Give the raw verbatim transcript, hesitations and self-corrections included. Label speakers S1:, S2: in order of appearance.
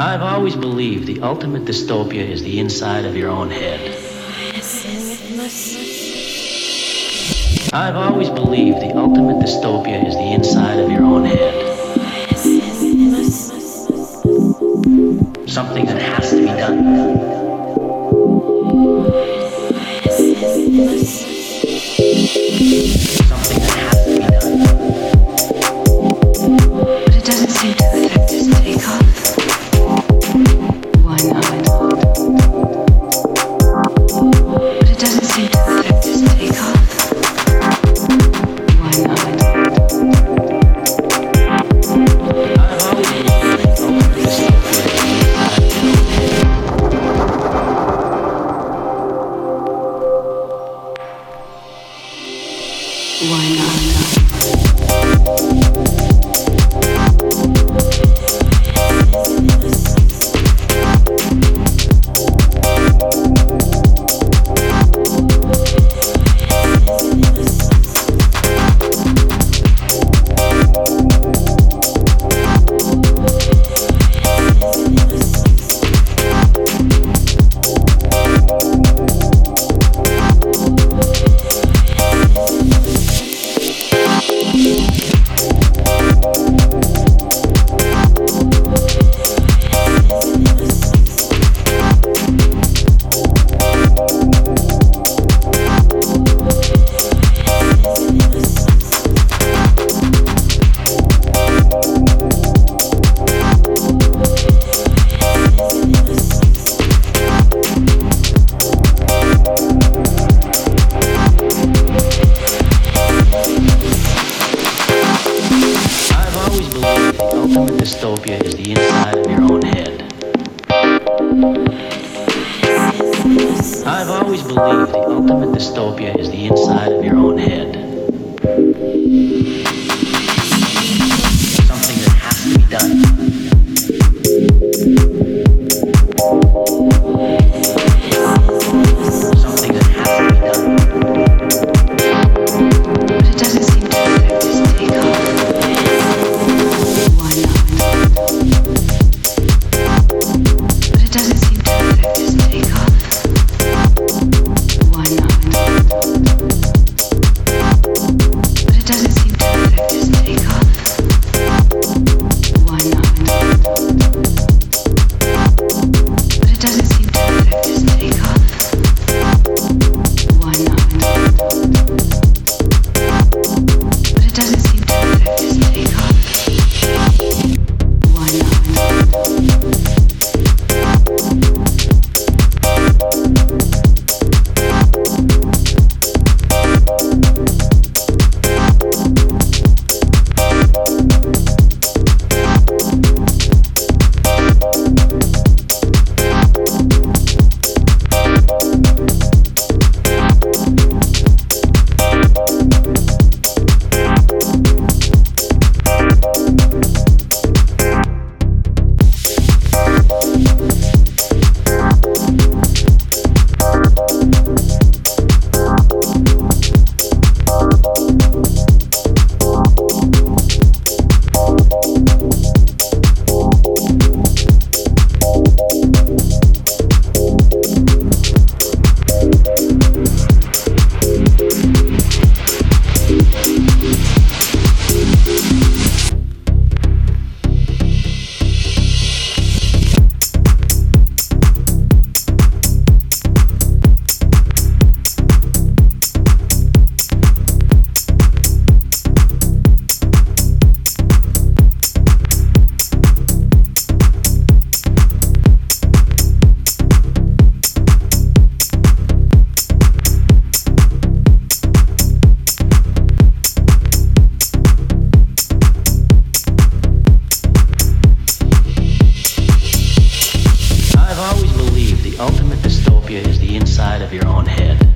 S1: I've always believed the ultimate dystopia is the inside of your own head. I've always believed the ultimate dystopia is the inside of your own head. Something that has to be done. Something that has to be done.
S2: But it doesn't seem to affect his takeoff. Why not? But it doesn't seem to affect his takeoff. Why not?
S1: I've always believed the ultimate dystopia is the inside of your own head.
S2: Why not? Dystopia is the inside of your own head. I've always believed the ultimate dystopia is the inside of your own head. Something that has to be done. Something that has to be done. But it doesn't seem to affect his takeoff. Why not? But it doesn't seem to affect his takeoff. Why not? But it doesn't seem to affect his takeoff. Why not? But it doesn't seem to affect his takeoff. Why not? But it doesn't seem to affect his takeoff. Why not? I've always believed the ultimate dystopia is the inside of your own head.